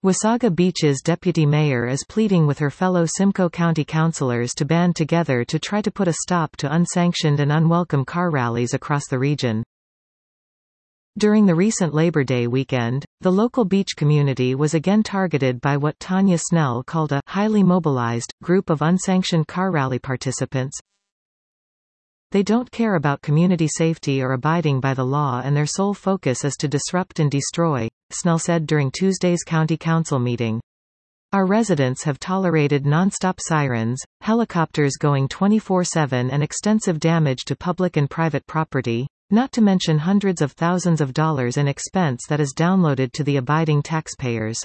Wasaga Beach's deputy mayor is pleading with her fellow Simcoe County councilors to band together to try to put a stop to unsanctioned and unwelcome car rallies across the region. During the recent Labor Day weekend, the local beach community was again targeted by what Tanya Snell called a highly mobilized group of unsanctioned car rally participants. They don't care about community safety or abiding by the law, and their sole focus is to disrupt and destroy, Snell said during Tuesday's county council meeting. Our residents have tolerated non-stop sirens, helicopters going 24/7 and extensive damage to public and private property, not to mention hundreds of thousands of dollars in expense that is downloaded to the abiding taxpayers.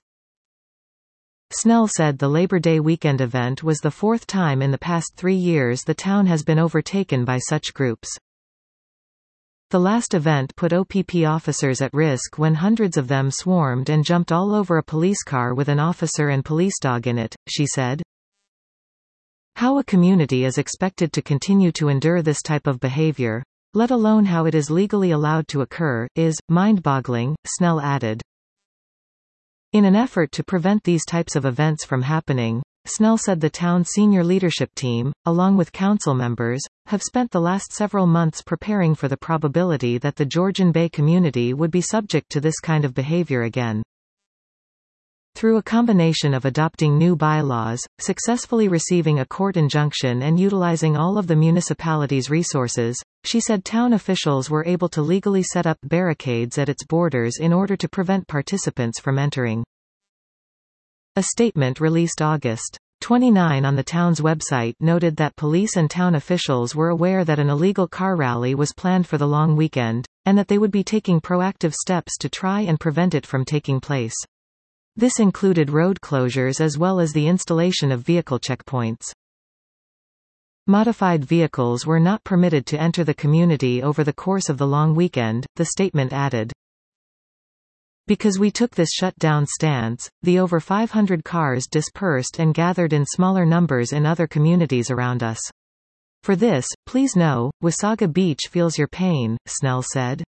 Snell said the Labor Day weekend event was the fourth time in the past 3 years the town has been overtaken by such groups. The last event put OPP officers at risk when hundreds of them swarmed and jumped all over a police car with an officer and police dog in it, she said. How a community is expected to continue to endure this type of behavior, let alone how it is legally allowed to occur, is mind-boggling, Snell added. In an effort to prevent these types of events from happening, Snell said the town's senior leadership team, along with council members, have spent the last several months preparing for the probability that the Georgian Bay community would be subject to this kind of behavior again. Through a combination of adopting new bylaws, successfully receiving a court injunction and utilizing all of the municipality's resources, she said town officials were able to legally set up barricades at its borders in order to prevent participants from entering. A statement released August 29 on the town's website noted that police and town officials were aware that an illegal car rally was planned for the long weekend, and that they would be taking proactive steps to try and prevent it from taking place. This included road closures as well as the installation of vehicle checkpoints. Modified vehicles were not permitted to enter the community over the course of the long weekend, the statement added. Because we took this shutdown stance, the over 500 cars dispersed and gathered in smaller numbers in other communities around us. For this, please know, Wasaga Beach feels your pain, Snell said.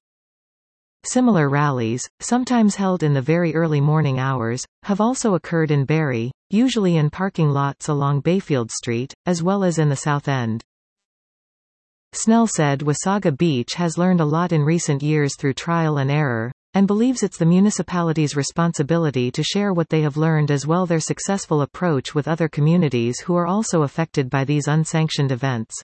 Similar rallies, sometimes held in the very early morning hours, have also occurred in Barrie, usually in parking lots along Bayfield Street, as well as in the South End. Snell said Wasaga Beach has learned a lot in recent years through trial and error, and believes it's the municipality's responsibility to share what they have learned as well their successful approach with other communities who are also affected by these unsanctioned events.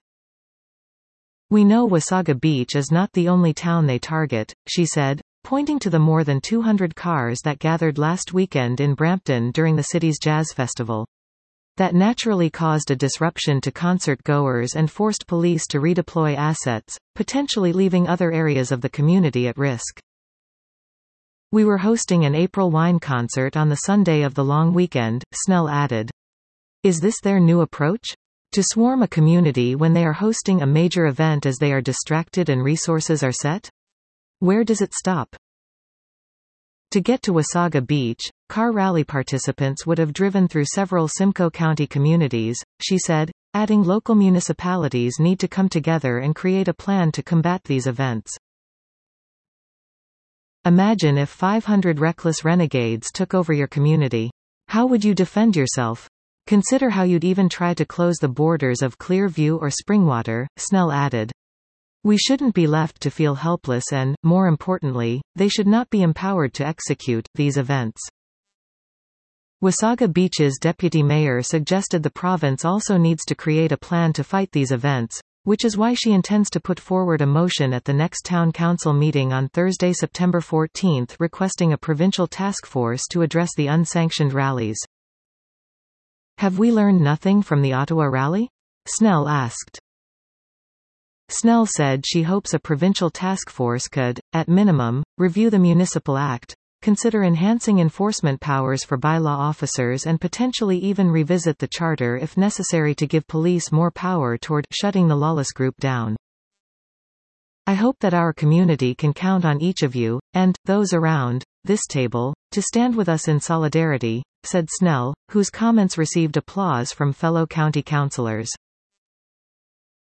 We know Wasaga Beach is not the only town they target, she said, pointing to the more than 200 cars that gathered last weekend in Brampton during the city's jazz festival. That naturally caused a disruption to concert goers and forced police to redeploy assets, potentially leaving other areas of the community at risk. We were hosting an April wine concert on the Sunday of the long weekend, Snell added. Is this their new approach? To swarm a community when they are hosting a major event as they are distracted and resources are set? Where does it stop? To get to Wasaga Beach, car rally participants would have driven through several Simcoe County communities, she said, adding local municipalities need to come together and create a plan to combat these events. Imagine if 500 reckless renegades took over your community. How would you defend yourself? Consider how you'd even try to close the borders of Clearview or Springwater, Snell added. We shouldn't be left to feel helpless and, more importantly, they should not be empowered to execute these events. Wasaga Beach's deputy mayor suggested the province also needs to create a plan to fight these events, which is why she intends to put forward a motion at the next town council meeting on Thursday, September 14, requesting a provincial task force to address the unsanctioned rallies. Have we learned nothing from the Ottawa rally? Snell asked. Snell said she hopes a provincial task force could, at minimum, review the Municipal Act, consider enhancing enforcement powers for bylaw officers and potentially even revisit the charter if necessary to give police more power toward shutting the lawless group down. I hope that our community can count on each of you, and those around this table, to stand with us in solidarity, said Snell, whose comments received applause from fellow county councillors.